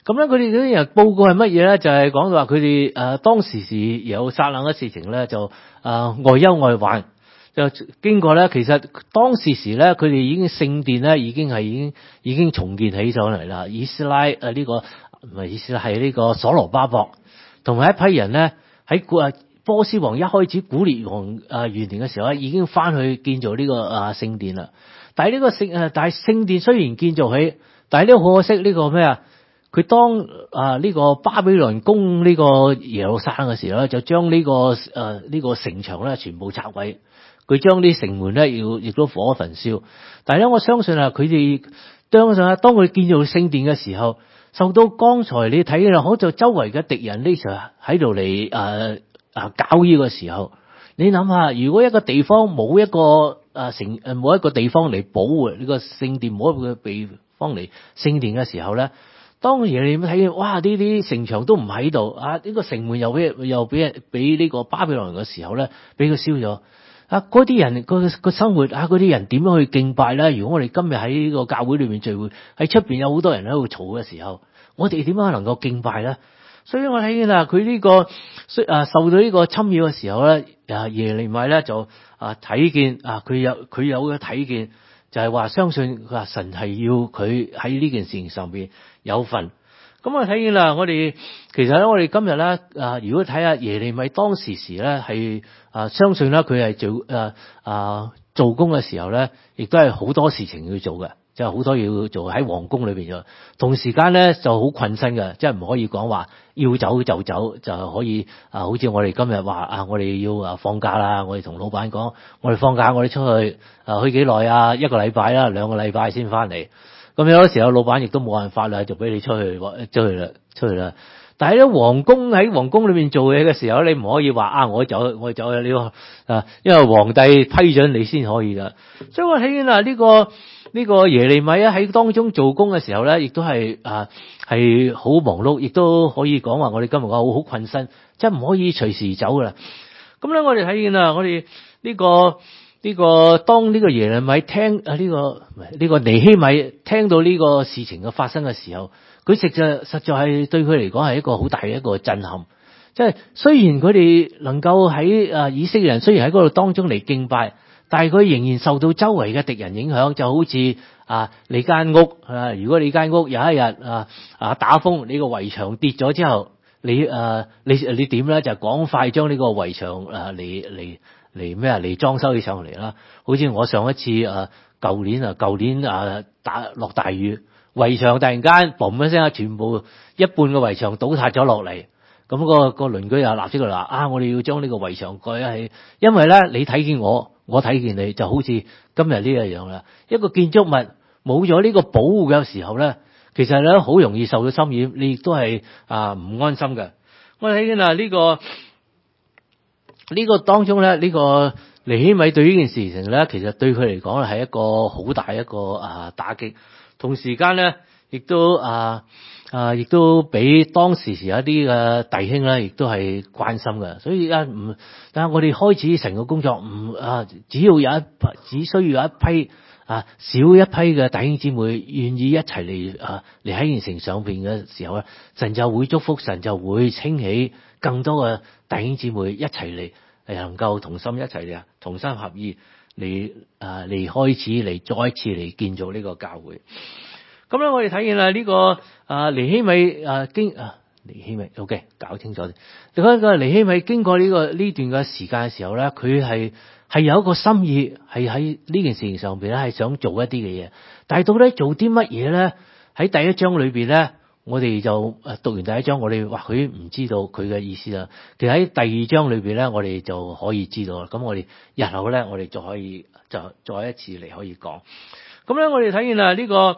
咁咧，佢哋嗰啲人報告係乜嘢咧？就係講到話佢哋誒當時時有撒冷嘅事情咧，就誒、呃、外憂外患。就經過咧，其實當時時咧，佢哋已經聖殿咧，已經係已經已經重建起上嚟啦。以斯拉誒呢、呃這個唔係以斯拉，係呢個所羅巴伯，同埋一批人咧喺古誒波斯王一開始古列王誒元年嘅時候咧，已經翻去建造呢、這個誒聖殿啦。但係呢個聖誒，但係聖殿雖然建造起，但係呢個可惜呢個咩啊？佢當啊呢個巴比倫攻呢個耶路撒冷嘅時候咧，就將呢、這個誒呢、呃這個城牆咧全部拆毀。佢將啲城門咧，要亦都火焚燒。但係咧，我相信啊，佢哋當上啊，當佢建造聖殿嘅時候，受到剛才你睇啦，好似周圍嘅敵人呢時候喺度嚟誒啊搞呢個時候，你諗下，如果一個地方冇一個誒、呃、城誒冇一個地方嚟保護呢個聖殿，冇一個地方嚟聖殿嘅時候咧，當然你睇見哇，呢啲城牆都唔喺度啊，呢、這個城門又俾又俾人俾呢個巴比倫嘅時候咧，俾佢燒咗。啊！嗰啲人個個生活啊，嗰啲人點樣去敬拜咧？如果我哋今日喺呢個教會裏面聚會，喺出邊有好多人喺度嘈嘅時候，我哋點樣能夠敬拜咧？所以我睇見啦，佢呢個啊受到呢個侵擾嘅時候咧，啊耶利米咧就啊睇見啊佢有佢有嘅睇見，就係話相信佢話神係要佢喺呢件事情上邊有份。咁我睇見啦，我哋其實咧，我哋今日咧啊，如果睇下耶利米當時時咧係啊，相信咧佢係做啊啊做工嘅時候咧，亦都係好多事情要做嘅，即係好多要做喺皇宮裏邊做。同時間咧就好困身嘅，即係唔可以講話要走就走就可以啊，好似我哋今日話啊，我哋要啊放假啦，我哋同老闆講，我哋放假，我哋出去啊去幾耐啊？一個禮拜啦，兩個禮拜先翻嚟。咁有啲時候，老闆亦都冇辦法啦，就俾你出去，出去啦，出去啦。但係咧，皇宮喺皇宮裏面做嘢嘅時候，你唔可以話啊，我走，我走呢個啊，因為皇帝批准你先可以噶。所以我睇見啊，呢個呢個耶利米啊喺當中做工嘅時候咧，亦都係啊係好忙碌，亦都可以講話我哋今日話好好困身，即係唔可以隨時走噶啦。咁咧，我哋睇見啊，我哋呢個。呢、這個當呢個耶利米聽啊呢、這個呢、這個尼希米聽到呢個事情嘅發生嘅時候，佢實在實在係對佢嚟講係一個好大嘅一個震撼。即係雖然佢哋能夠喺啊以色列人雖然喺嗰度當中嚟敬拜，但係佢仍然受到周圍嘅敵人影響，就好似啊你間屋啊，如果你間屋有一日啊啊打風，你個圍牆跌咗之後，你啊你你點咧？就趕快將呢個圍牆啊嚟嚟。嚟咩啊？嚟裝修起上嚟啦！好似我上一次誒，舊年啊，舊年啊打落大雨，圍牆突然間嘣一聲，全部一半嘅圍牆倒塌咗落嚟。咁、那個個鄰居又立即嚟話：啊，我哋要將呢個圍牆改起，因為咧你睇見我，我睇見你，就好似今日呢一樣啦。一個建築物冇咗呢個保護嘅時候咧，其實咧好容易受到侵擾，你亦都係啊唔安心嘅。我睇見啊呢個。呢個當中咧，呢個尼希米對呢件事情咧，其實對佢嚟講係一個好大一個啊打擊。同時間咧，亦都啊啊，亦都俾當時時有一啲嘅弟兄咧，亦都係關心嘅。所以啊，唔但係我哋開始成個工作，唔啊，只要有一只需要有一批啊少一批嘅弟兄姊妹願意一齊嚟啊嚟喺件城上邊嘅時候咧，神就會祝福，神就會興起更多嘅弟兄姊妹一齊嚟。係能夠同心一齊嚟，同心合意嚟啊嚟開始嚟再一次嚟建造呢個教會。咁咧，我哋睇見啦呢個啊尼希米啊經啊尼希米 ，OK 搞清楚啲。你睇個尼希米經過呢、這個呢段嘅時間嘅時候咧，佢係係有一個心意，係喺呢件事情上邊咧，係想做一啲嘅嘢。但係到底做啲乜嘢咧？喺第一章裏邊咧。我哋就誒讀完第一章，我哋或許唔知道佢嘅意思啦。其實喺第二章裏邊咧，我哋就可以知道啦。咁我哋日後咧，我哋就可以就再一次嚟可以講。咁咧，我哋睇見啊呢個呢、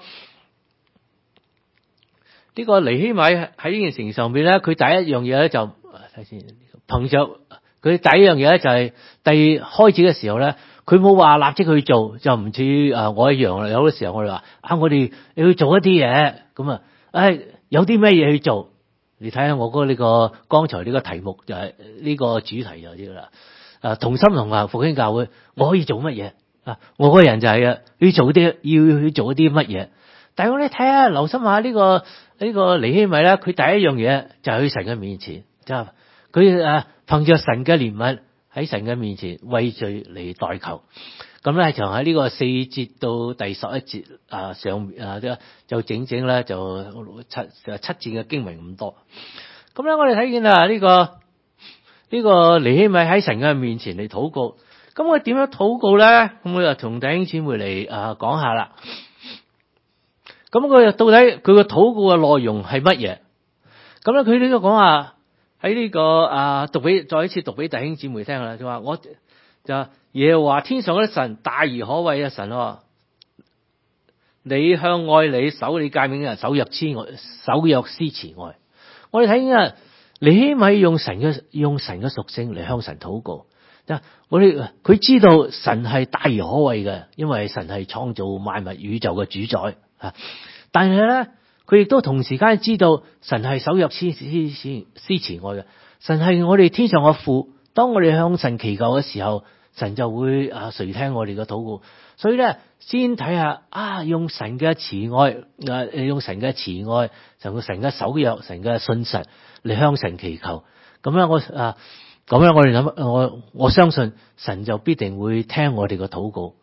這個尼希米喺呢件事情上邊咧，佢第一樣嘢咧就睇先，憑着佢第一樣嘢咧就係第開始嘅時候咧，佢冇話立即去做，就唔似誒我一樣啦。有啲時候我哋話啊，我哋要去做一啲嘢咁啊，誒。有啲咩嘢去做？你睇下我嗰呢個剛才呢個題目就係呢個主題就係啦。啊，同心同行復興教會，我可以做乜嘢啊？我個人就係啊，要做啲要去做一啲乜嘢？ 但係我哋睇下，留心下呢個呢個尼希米咧，佢第一樣嘢就係去神嘅面前，就係佢誒憑着神嘅憐憫喺神嘅面前為罪嚟代求。咁咧就喺呢個四節到第十一節啊上啊就整整咧就七就七節嘅經文咁多。咁咧我哋睇見啊呢個呢個尼希米喺神嘅面前嚟禱告。咁我點樣禱告咧？咁我就同弟兄姊妹嚟啊講下啦。咁佢到底佢個禱告嘅內容係乜嘢？咁咧佢呢個講話喺呢個啊讀俾再一次讀俾弟兄姊妹聽啦。就話我就耶和華天上嗰啲神大而可畏嘅神啊，你向愛你守你誡命嘅人守約施愛守約施慈愛。我哋睇見啊尼希米用神嘅用神嘅屬性嚟向神禱告。我哋佢知道神係大而可畏嘅，因為神係創造萬物宇宙嘅主宰啊。但係咧，佢亦都同時間知道神係守約施施施施慈愛嘅。神係我哋天上嘅父，當我哋向神祈求嘅時候，神就會啊垂聽我哋嘅禱告。所以咧，先睇下啊，用神嘅慈愛啊，用神嘅慈愛，就神嘅守約，神嘅信實嚟向神祈求。咁樣我啊。咁樣我哋諗，我我相信神就必定會聽我哋嘅禱告。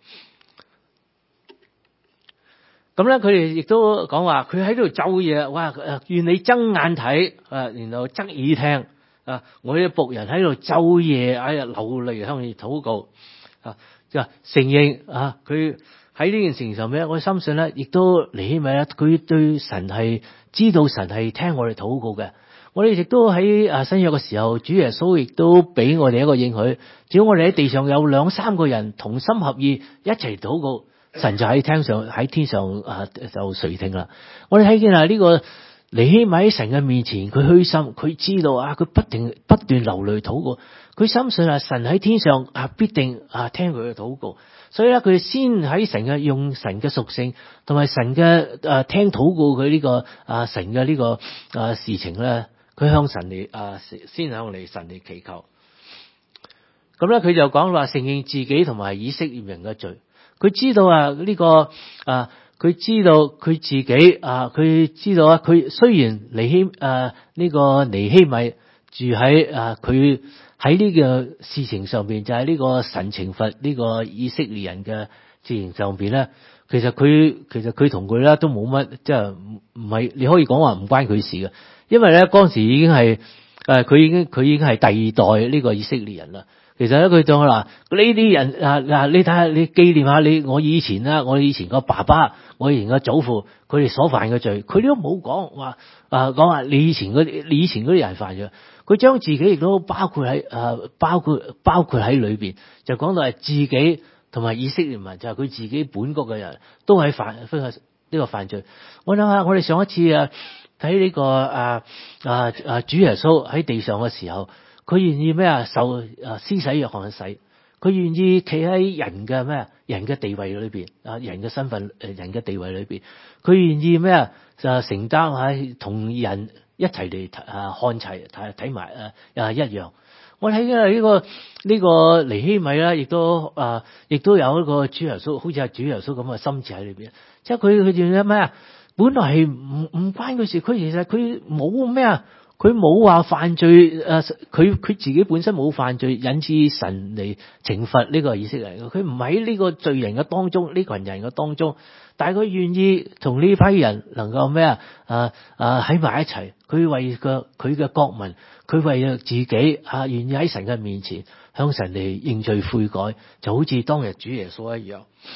咁咧，佢哋亦都講話，佢喺度晝夜，哇！願你睜眼睇，啊，然後側耳聽，啊！我嘅僕人喺度晝夜哎呀流淚向你禱告，啊！就承認啊，佢喺呢件事情上面，我深信咧，亦都尼希米咧，佢對神係知道神係聽我哋禱告嘅。我哋亦都喺啊新約嘅時候，主耶穌亦都俾我哋一個應許，只要我哋喺地上有兩三個人同心合意一齊禱告，神就喺天上喺天上啊就垂聽啦。我哋睇見啊呢個尼希米喺神嘅面前，佢虛心，佢知道啊，佢不停不斷流淚禱告，佢深信啊神喺天上啊必定啊聽佢嘅禱告，所以咧佢先喺神嘅用神嘅屬性同埋神嘅誒聽禱告佢呢個啊神嘅呢個啊事情咧。佢向神嚟啊，先向嚟神嚟祈求。咁咧，佢就講話承認自己同埋以色列人嘅罪。佢知道啊呢個啊，佢知道佢自己啊，佢知道啊，佢雖然尼希啊呢個尼希米住喺啊，佢喺呢個事情上邊，就係呢個神懲罰呢個以色列人嘅事情上邊咧。其實佢其實佢同佢咧都冇乜，即係唔唔係你可以講話唔關佢事嘅。因為咧嗰時已經係誒，佢已經佢已經係第二代呢個以色列人啦。其實咧佢就話呢啲人啊嗱，你睇下你紀念下你我以前啦，我以前個爸爸，我以前個祖父，佢哋所犯嘅罪，佢都冇講話啊講話你以前嗰啲你以前嗰啲人犯咗，佢將自己亦都包括喺誒包括包括喺裏邊，就講到係自己同埋以色列民，就係佢自己本國嘅人都係犯呢個犯罪。我諗下，我哋上一次啊。睇呢、這個啊啊啊主耶穌喺地上嘅時候，佢願意咩啊受啊施洗約翰嘅洗，佢願意企喺人嘅咩人嘅地位裏邊啊人嘅身份誒人嘅地位裏邊，佢願意咩啊就承擔喺同人一齊嚟啊看齊睇睇埋啊啊一樣。我睇嘅呢個呢、這個尼希米啦，亦都啊亦都有一個主耶穌，好似係主耶穌咁嘅心志喺裏邊，即係佢佢願意咩啊？本來係唔唔關佢事，佢其實佢冇咩啊，佢冇話犯罪誒，佢佢自己本身冇犯罪，引致神嚟懲罰呢個以色列人，佢唔喺呢個罪人嘅當中，呢群人嘅當中，但係佢願意同呢批人能夠咩啊啊啊喺埋一齊，佢為個佢嘅國民，佢為咗自己啊願意喺神嘅面前向神嚟認罪悔改，就好似當日主耶穌一樣。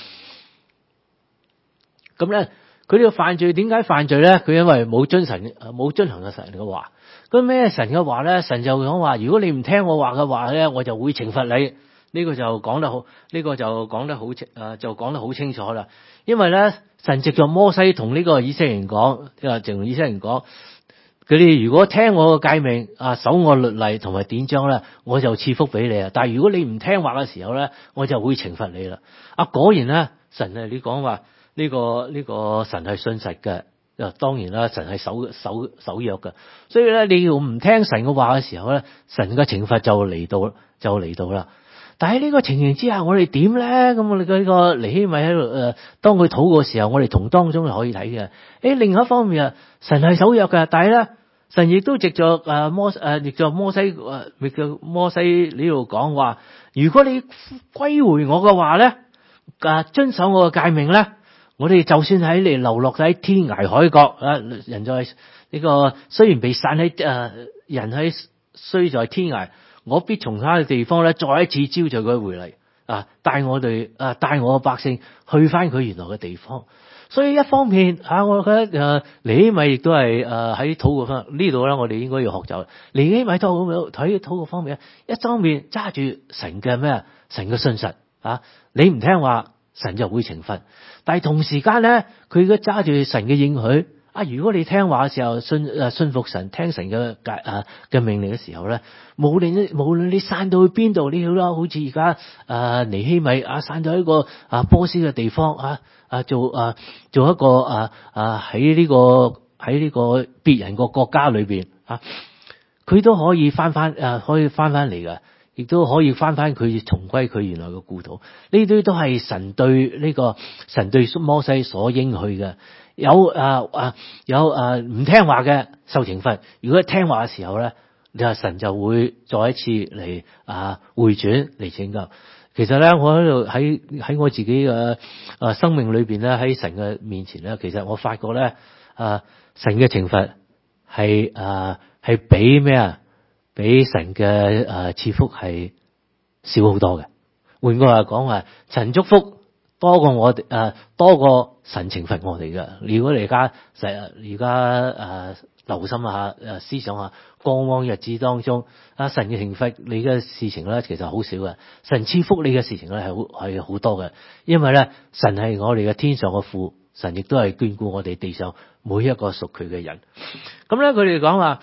咁咧。佢呢個犯罪點解犯罪咧？佢因為冇遵神冇遵行嘅神嘅話。咁咩神嘅話咧？神就講話：如果你唔聽我話嘅話咧，我就會懲罰你。呢、這個就講得好，呢、這個就講得好清誒，就講得好清楚啦。因為咧，神藉着摩西同呢個以色列人講，即係同以色列人講，佢哋如果聽我嘅誡命啊，守我律例同埋典章咧，我就賜福俾你啊。但係如果你唔聽話嘅時候咧，我就會懲罰你啦。啊，果然咧，神啊，你講話。呢、這個呢、這個神係信實嘅，當然啦，神係守守守約嘅，所以咧你要唔聽神嘅話嘅時候咧，神嘅懲罰就嚟到就嚟到啦。 但喺呢個情形之下，我哋點咧？咁我哋嘅呢個尼希米喺度誒，當佢禱告嘅時候，我哋從當中係可以睇嘅。誒，另一方面啊，神係守約嘅，但係咧，神亦都藉着誒摩誒，藉着摩西誒，藉着摩西呢度講話，如果你歸回我嘅話咧，誒遵守我嘅誡命咧，我哋就算喺你流落喺天涯海角啊，人在呢個雖然被散喺誒，人喺雖在天涯。我必從他嘅地方咧，再一次招聚佢回嚟啊！帶我哋啊，帶我嘅百姓去翻佢原來嘅地方。所以一方面啊，我覺得誒尼希米亦都係誒喺禱告方呢度咧，我哋應該要學習。尼希米禱告睇禱告方面咧，一方面揸住神嘅咩啊，神嘅信實啊，你唔聽話，神就會懲罰。但係同時間咧，佢如果揸住神嘅應許。啊！如果你聽話嘅時候，信誒信服神，聽神嘅誡啊嘅命令嘅時候咧，無論無論你散到去邊度，你好啦，好似而家誒尼希米啊，散到一個啊波斯嘅地方啊啊做啊做一個啊啊喺呢個喺呢個別人個國家裏邊啊，佢都可以翻翻誒，可以翻翻嚟嘅，亦都可以翻翻佢重歸佢原來嘅故土。呢啲都係神對呢、這個神對摩西所應許嘅。有誒誒、呃、有誒唔、呃、聽話嘅受懲罰，如果聽話嘅時候咧，你話神就會再一次嚟啊回轉嚟拯救。其實咧，我喺度喺喺我自己嘅誒、呃、生命裏邊咧，喺神嘅面前咧，其實我發覺咧，誒、呃、神嘅懲罰係誒係比咩啊？比神嘅誒賜福係少好多嘅。換句話講話，神祝福多過我哋誒、呃，多過神懲罰我哋嘅。如果你而家成日而家誒留心下誒思想下，過往日子當中啊，神嘅懲罰你嘅事情咧，其實好少嘅。神賜福你嘅事情咧，係好係好多嘅。因為咧，神係我哋嘅天上嘅父，神亦都係眷顧我哋地上每一個屬佢嘅人。咁咧，佢哋講話，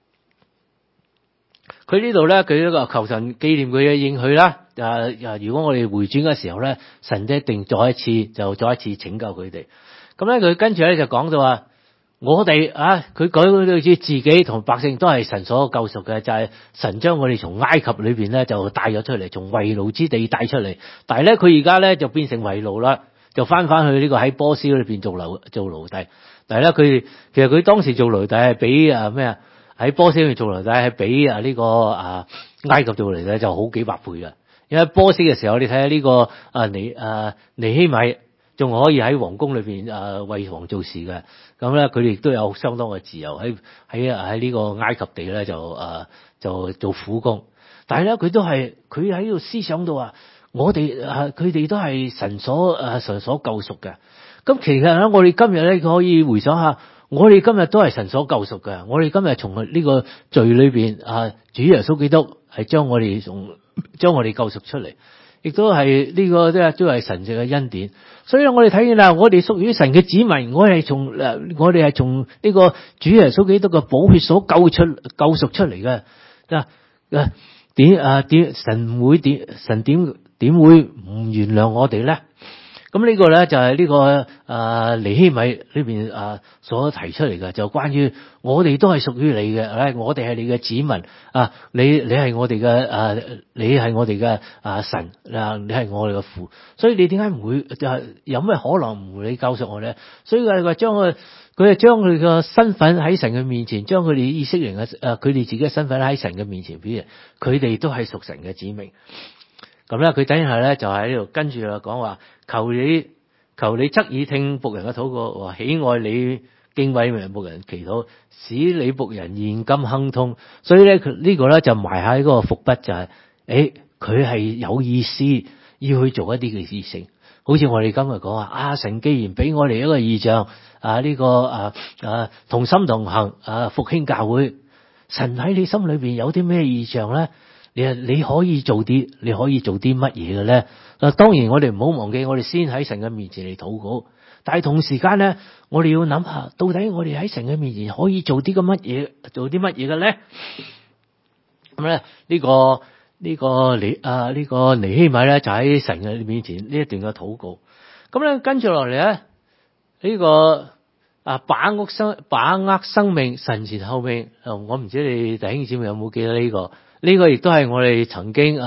佢呢度咧，佢呢個求神紀念佢嘅應許啦。誒、啊、如果我哋回轉嘅時候咧，神一定再一次就再一次拯救佢哋。咁咧，佢跟住咧就講到話，我哋啊，佢講到好似自己同百姓都係神所救贖嘅，就係、是、神將我哋從埃及裏邊咧就帶咗出嚟，從為奴之地帶出嚟。但係咧，佢而家咧就變成為奴啦，就翻翻去呢個喺波斯裏邊做奴做奴隸。但係咧，佢其實佢當時做奴隸係比啊咩啊喺波斯裏邊做奴隸係比啊呢個啊埃及做奴隸就好幾百倍嘅。因為波斯嘅時候，你睇下呢個啊尼啊尼希米仲可以喺皇宮裏邊啊為王做事嘅，咁咧佢哋亦都有相當嘅自由喺喺喺呢個埃及地咧就啊就做苦工，但係咧佢都係佢喺度思想到話，我哋啊佢哋都係神所啊神所救贖嘅。咁其實咧，我哋今日咧可以回想下，我哋今日都係神所救贖嘅。我哋今日從呢個罪裏邊啊，主耶穌基督係將我哋從將我哋救贖出嚟，亦都係呢個即係都係神嘅恩典。所以我哋睇見啦，我哋屬於神嘅子民，我係從誒，我哋係從呢個主耶穌基督嘅寶血所救出救贖出嚟嘅。嗱誒點啊點神會點神點點會唔原諒我哋咧？咁呢個咧就係呢、這個啊尼希米呢邊啊所提出嚟嘅，就關於我哋都係屬於你嘅，我哋係你嘅子民啊，你你係我哋嘅啊，你係我哋嘅啊神啊，你係我哋嘅父，所以你點解唔會就係有咩可能唔會你救贖我咧？所以佢話將佢佢係將佢嘅身份喺神嘅面前，將佢哋以色列人嘅誒佢哋自己嘅身份喺神嘅面前表現，佢哋都係屬神嘅子民。咁咧，佢等下咧就喺呢度跟住就講話，求你求你側耳聽僕人嘅禱告，話喜愛你敬畏你僕人祈禱，使你僕人現今亨通。所以咧，佢呢個咧就埋喺嗰個伏筆，就係、是，誒，佢係有意思要去做一啲嘅事情，好似我哋今日講啊，阿神既然俾我哋一個異象，啊呢、這個啊啊同心同行啊復興教會，神喺你心裏邊有啲咩異象咧？你你可以做啲，你可以做啲乜嘢嘅咧？嗱，當然我哋唔好忘記，我哋先喺神嘅面前嚟禱告。但係同時間咧，我哋要諗下，到底我哋喺神嘅面前可以做啲嘅乜嘢，做啲乜嘢嘅咧？咁咧呢個呢個尼啊呢個尼希米咧就喺神嘅面前呢一段嘅禱告。咁咧跟住落嚟咧呢個啊把握生把握生命神前後命。我唔知你弟兄姊妹有冇記得呢個？呢個亦都係我哋曾經啊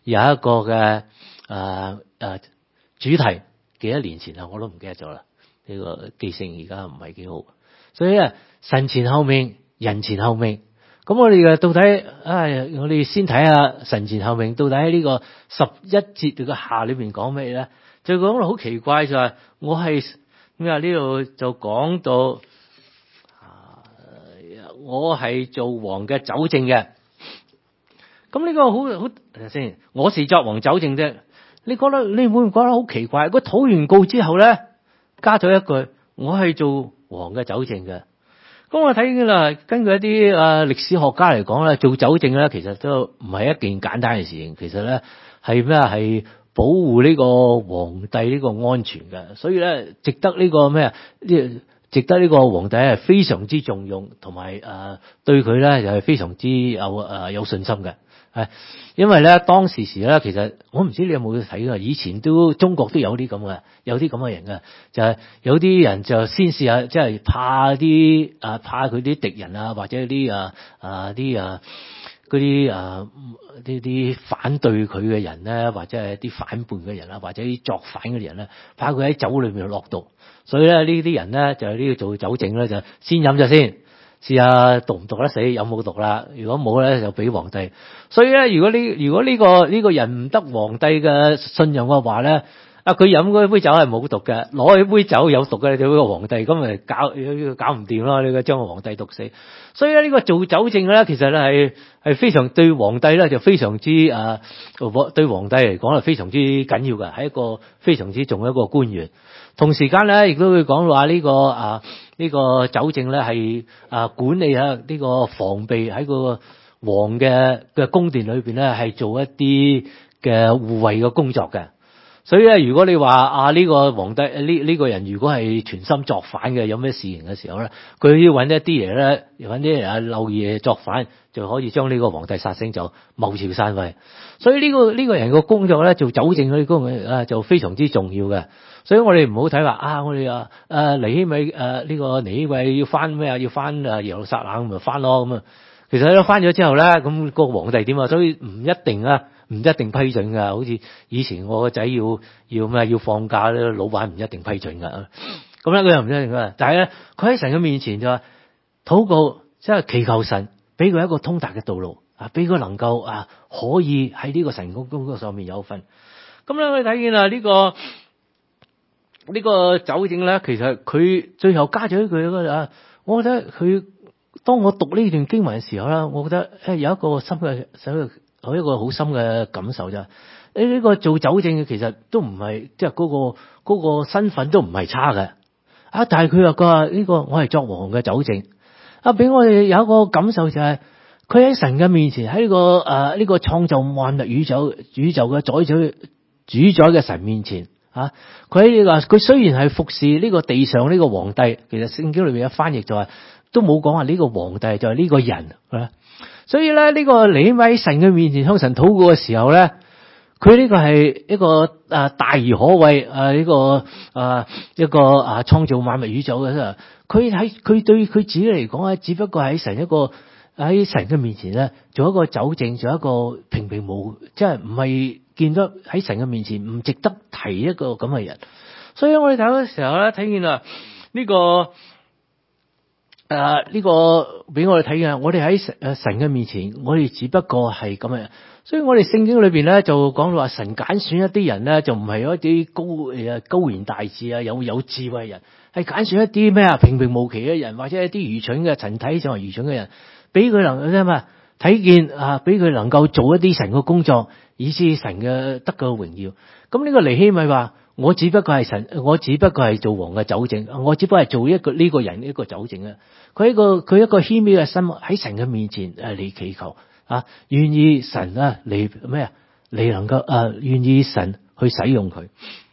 有一個嘅誒誒主題，幾多年前啊，我都唔記得咗啦。呢、這個記性而家唔係幾好，所以啊，神前後命，人前後命。咁我哋嘅到底啊，我哋先睇下神前後命到底喺呢個十一節嘅下裏邊講咩咧？就講到好奇怪就係、是、我係咩啊？呢度就講到啊，我係做王嘅酒政嘅。咁呢個好好睇下先，我是作王酒政啫。你覺得你會唔會覺得好奇怪？佢禱完告之後咧，加咗一句我係做王嘅酒政嘅。咁我睇見啦，根據一啲啊歷史學家嚟講咧，做酒政咧其實都唔係一件簡單嘅事情。其實咧係咩？係保護呢個皇帝呢個安全嘅，所以咧值得呢個咩啊？呢值得呢個皇帝係非常之重用，同埋誒對佢咧又係非常之有誒有信心嘅。係，因為咧當時時咧，其實我唔知你有冇睇啊？以前都中國都有啲咁嘅，有啲咁嘅人嘅，就係、是、有啲人就先試下，即係怕啲啊，怕佢啲敵人啊，或者啲啊啊啲啊嗰啲啊呢啲反對佢嘅人咧，或者係啲反叛嘅人啊，或者啲作反嘅人咧，怕佢喺酒裏面落毒，所以咧呢啲人咧就呢個做酒政咧就先飲咗先。試下毒唔毒得死，有冇毒啦？如果冇咧，就俾皇帝。所以咧，如果呢如果呢個呢個人唔得皇帝嘅信任嘅話咧，啊佢飲嗰杯酒係冇毒嘅，攞起杯酒有毒嘅，就俾個皇帝咁咪搞搞唔掂咯。呢個將個皇帝毒死。所以咧，呢個做酒政咧，其實咧係係非常對皇帝咧就非常之啊，對皇帝嚟講係非常之緊要嘅，係一個非常之重要一個官員。同時間咧，亦都會講話呢個啊呢、這個酒政咧係啊管理下呢個防備喺個王嘅嘅宮殿裏邊咧係做一啲嘅護衛嘅工作嘅。所以咧，如果你話啊呢、這個皇帝呢呢、這個人如果係全心作反嘅，有咩事情嘅時候咧，佢要揾一啲嘢咧，揾啲人啊漏夜作反，就可以將呢個皇帝殺死，就謀朝篡位。所以呢、這個呢、這個人嘅工作咧，做酒政嗰啲工作啊，就非常之重要嘅。所以我哋唔好睇話啊，我哋啊誒尼希米誒呢個尼希米要翻咩啊？要翻誒耶路撒冷咪翻咯咁啊。其實咧翻咗之後咧，咁個皇帝點啊？所以唔一定啊，唔一定批准噶。好似以前我個仔要要咩要放假咧，老闆唔一定批准噶。咁咧佢又唔一定噶。但係咧，佢喺神嘅面前就話禱告，即係祈求神俾佢一個通達嘅道路啊，俾佢能夠啊可以喺呢個神工工作上面有份。咁咧我哋睇見啊呢個。呢個酒政咧，其實佢最後加咗一句嗰啊，我覺得佢當我讀呢段經文嘅時候咧，我覺得誒有一個深嘅，有一個好深嘅感受就係，誒呢個做酒政嘅其實都唔係即係嗰個嗰個身份都唔係差嘅啊，但係佢話佢話呢個我係作王嘅酒政啊，俾我哋有一個感受就係，佢喺神嘅面前喺呢個誒呢個創造萬物宇宙宇宙嘅宰主主宰嘅神面前。啊！佢喺呢個，佢雖然係服侍呢個地上呢個皇帝，其實聖經裏邊嘅翻譯就係都冇講話呢個皇帝就係呢個人啊。所以咧，呢個尼希米喺神嘅面前向神禱告嘅時候咧，佢呢個係一個啊大而可畏啊呢個啊一個啊創造萬物宇宙嘅，佢喺佢對佢自己嚟講咧，只不過喺神一個喺神嘅面前咧，做一個酒政，做一個平平無，即係唔係。見到喺神嘅面前唔值得提一個咁嘅人，所以我哋睇嘅時候咧，睇見啦呢個誒呢、呃這個俾我哋睇見，我哋喺神誒神嘅面前，我哋只不過係咁嘅。所以我哋聖經裏邊咧就講到話，神揀選一啲人咧，就唔係一啲高誒高言大智啊，有有智慧嘅人，係揀選一啲咩啊平平無奇嘅人，或者一啲愚蠢嘅陳體上係愚蠢嘅人，俾佢能夠咩睇見啊，俾佢能夠做一啲神嘅工作。以致神嘅得個榮耀，咁呢個尼希米話：我只不過係神，我只不過係做王嘅酒政，我只不過係做一個呢個人一個酒政啊。佢一個佢一個謙卑嘅心喺神嘅面前誒嚟祈求啊，願意神啊嚟咩啊，你能夠誒願意神去使用佢。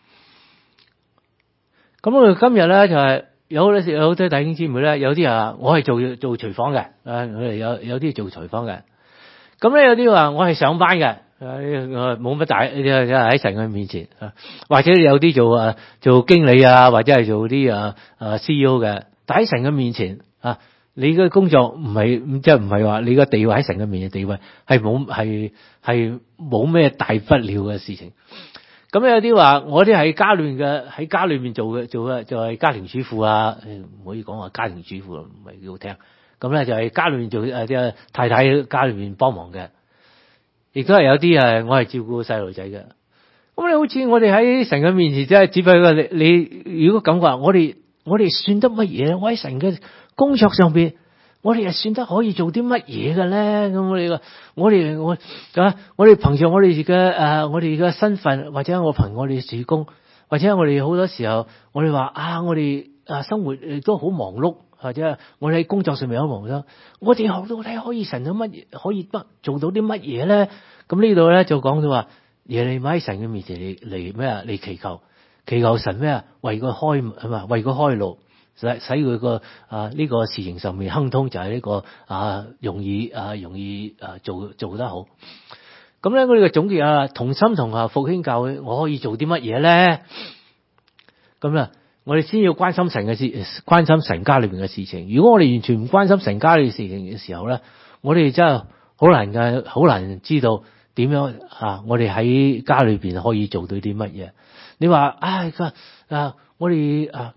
咁我哋今日咧就係、是、有咧有好多弟兄姊妹咧，有啲啊我係做做廚房嘅，啊我哋有有啲做廚房嘅，咁咧有啲話我係上班嘅。誒，冇乜大，你喺神嘅面前啊，或者有啲做啊做經理啊，或者係做啲啊啊 C E O 嘅，但喺神嘅面前啊， 你嘅工作唔係即係唔係話你個地位喺神嘅面前地位係冇係係冇咩大不了嘅事情。咁有啲話我啲喺家裏嘅喺家裏面做嘅做嘅就係家庭主婦啊，唔可以講話家庭主婦唔係幾好聽。咁咧就係家裏面做誒啲太太家裏面幫忙嘅，亦都係有啲誒我係照顧細路仔嘅。咁你好似我哋喺神嘅面前，即係只不過你你如果感覺我哋我哋算得乜嘢？我喺神嘅工作上邊，我哋係算得可以做啲乜嘢嘅咧？咁我哋個我哋我啊我哋憑着我哋嘅誒我哋嘅身份，或者我憑我哋事工，或者我哋好多時候我哋話啊我哋啊生活都好忙碌，或者我哋喺工作上面好忙碌，我哋學到睇可以神到乜嘢，可以得做到啲乜嘢咧？咁呢度咧就講到話耶利米喺神嘅面前嚟嚟咩啊？嚟祈求祈求神咩啊？為佢開係嘛？為佢開路。使使佢個啊呢個事情上面亨通，就係呢個啊容易啊容易啊做做得好。咁咧我哋嘅總結啊，同心同行復興教會，我可以做啲乜嘢咧？咁啊，我哋先要關心神嘅事，關心神家裏邊嘅事情。如果我哋完全唔關心神家裏嘅事情嘅時候咧，我哋真係好難嘅，好難知道點樣啊！我哋喺家裏邊可以做到啲乜嘢？你話唉啊，我哋啊。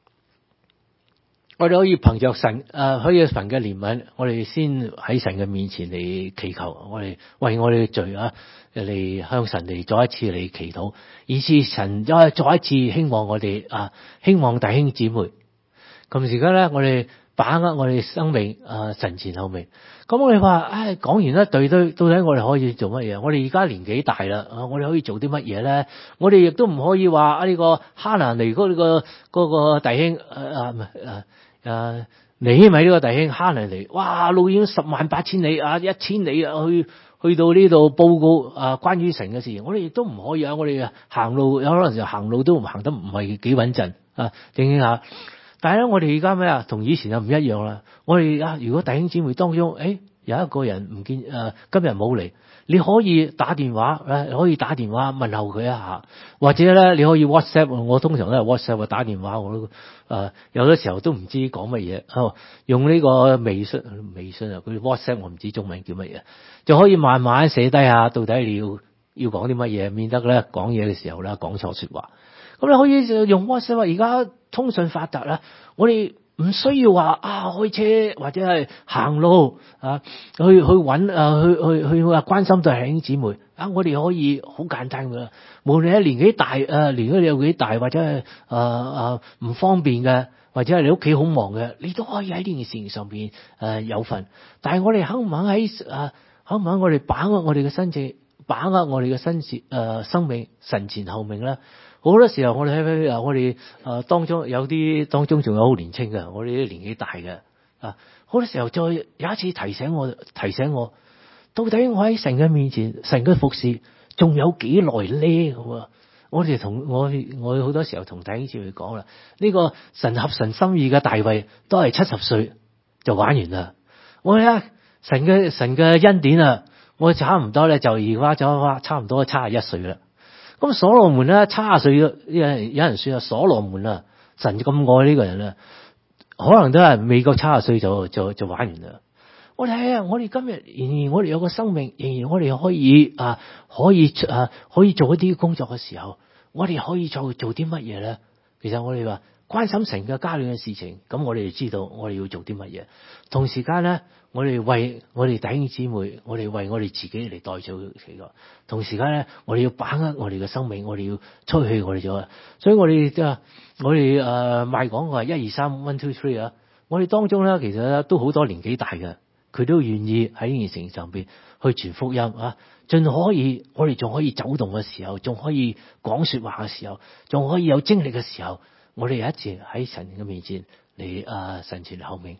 我哋可以憑着神誒、呃，可以神嘅憐憫，我哋先喺神嘅面前嚟祈求，我哋為我哋嘅罪啊嚟向神嚟再一次嚟祈禱，以致神再再一次興旺我哋啊，興旺弟兄姊妹。咁時間咧，我哋把握我哋生命啊，神前後命。咁我哋話唉，講完一對堆，到底我哋可以做乜嘢？我哋而家年紀大啦，啊，我哋可以做啲乜嘢咧？我哋亦都唔可以話啊呢個哈拿尼嗰個嗰個弟兄啊唔係啊。誒，尼希米呢個弟兄哈拿尼，哇，路遠十萬八千里啊，一千里啊，去去到呢度報告啊，關於神嘅事情，我哋亦都唔可以啊，我哋行路有可能就行路都行得唔係幾穩陣啊，正經下。但係咧，我哋而家咩啊，同以前就唔一樣啦。我哋啊，如果弟兄姊妹當中，誒，有一個人唔見誒、啊，今日冇嚟。你可以打電話，誒，可以打電話問候佢一下，或者咧你可以 WhatsApp，我通常都係 WhatsApp 打電話，我都誒、呃、有啲時候都唔知講乜嘢，哦，用呢個微信，微信啊，佢 WhatsApp 我唔知中文叫乜嘢，就可以慢慢寫低下，到底你要要講啲乜嘢，免得咧講嘢嘅時候咧講錯說話。咁你可以用 WhatsApp，而家通訊發達啦，我哋唔需要話啊開車或者係行路啊去去揾啊去去去話關心對弟兄姊妹啊，我哋可以好簡單噶啦。無論你年紀大啊，年紀有幾大，或者係啊啊唔方便嘅，或者係你屋企好忙嘅，你都可以喺呢件事情上邊誒、啊、有份。但係我哋肯唔肯喺啊肯唔肯我哋把握我哋嘅身體，把握我哋嘅身節誒生命神前後命咧？好多時候我哋喺啊，我哋誒當中有啲當中仲有好年輕嘅，我哋啲年紀大嘅啊，好多時候再有一次提醒我，提醒我，到底我喺神嘅面前，神嘅服侍仲有幾耐咧？咁啊，我哋同我我好多時候同弟兄姊妹講啦，呢個神合神心意嘅大衛都係七十歲就玩完啦。我睇神嘅神嘅恩典啊，我差唔多咧就而家就差唔多七十一歲啦。咁所羅門咧，七十歲，有人有人說啊，所羅門啊，神咁愛呢個人啊，可能都係未夠七十歲就就就玩完啦。我睇下，我哋今日仍然我哋有個生命，仍然我哋可以啊，可以啊，可以做一啲工作嘅時候，我哋可以做做啲乜嘢咧？其實我哋話關心神嘅家裏嘅事情，咁我哋就知道我哋要做啲乜嘢。同時間咧，我哋為我哋弟兄姊妹，我哋為我哋自己嚟代做祈禱。同時間咧，我哋要把握我哋嘅生命，我哋要出去我哋做。所以我哋即係我哋誒賣講話一二三 one two three 啊，我哋當中咧其實都好多年紀大嘅，佢都願意喺呢件事情上邊去傳福音啊，盡可以我哋仲可以走動嘅時候，仲可以講說話嘅時候，仲可以有精力嘅時候，我哋一直喺神嘅面前嚟啊神前後面。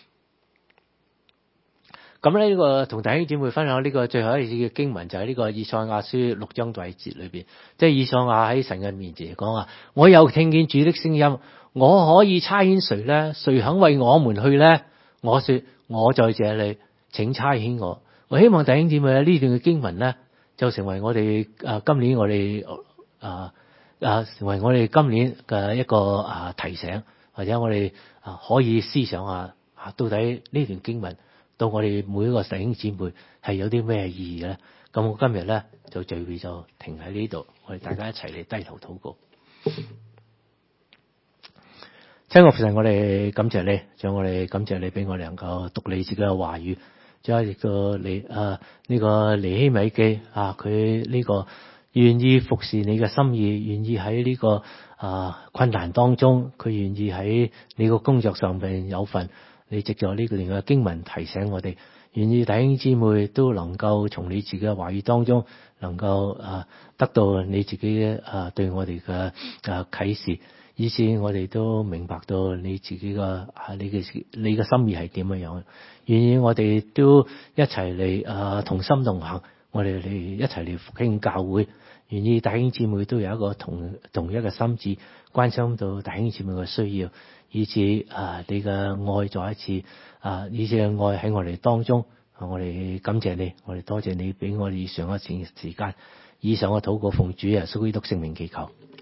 咁咧呢個同弟兄姊妹分享呢個最後一次嘅經文就係呢個以賽亞書六章第一節裏邊，即係以賽亞喺神嘅面前講啊，我又聽見主的聲音，我可以差遣誰呢？誰肯為我們去呢？我說我在這裏，請差遣我。我希望弟兄姊妹呢段嘅經文呢，就成為我哋啊今年我哋啊啊成為我哋今年嘅一個啊提醒，或者我哋啊可以思想下啊，到底呢段經文對我哋每一個弟兄姊妹係有啲咩意義咧？咁我今日咧就聚會就停喺呢度，我哋大家一齊嚟低頭禱告。親愛父神，我哋感謝你，仲有我哋感謝你俾我哋能夠讀你自己嘅話語，仲有亦都你啊呢個尼希米記啊，佢呢個願意服侍你嘅心意，願意喺呢個啊困難當中，佢願意喺你個工作上邊有份。你藉助呢段嘅經文提醒我哋，願意弟兄姊妹都能夠從你自己嘅話語當中，能夠啊得到你自己啊對我哋嘅啊啟示。以至我哋都明白到你自己嘅啊，你嘅你嘅心意係點樣樣，願意我哋都一齊嚟啊同心同行，我哋嚟一齊嚟復興教會，願意弟兄姊妹都有一個同同一個心志，關心到弟兄姊妹嘅需要，以至啊你嘅愛再一次啊，以至嘅愛喺我哋當中，我哋感謝你，我哋多謝你俾我哋以上一段時間，以上嘅禱告奉主耶穌基督聖名祈求。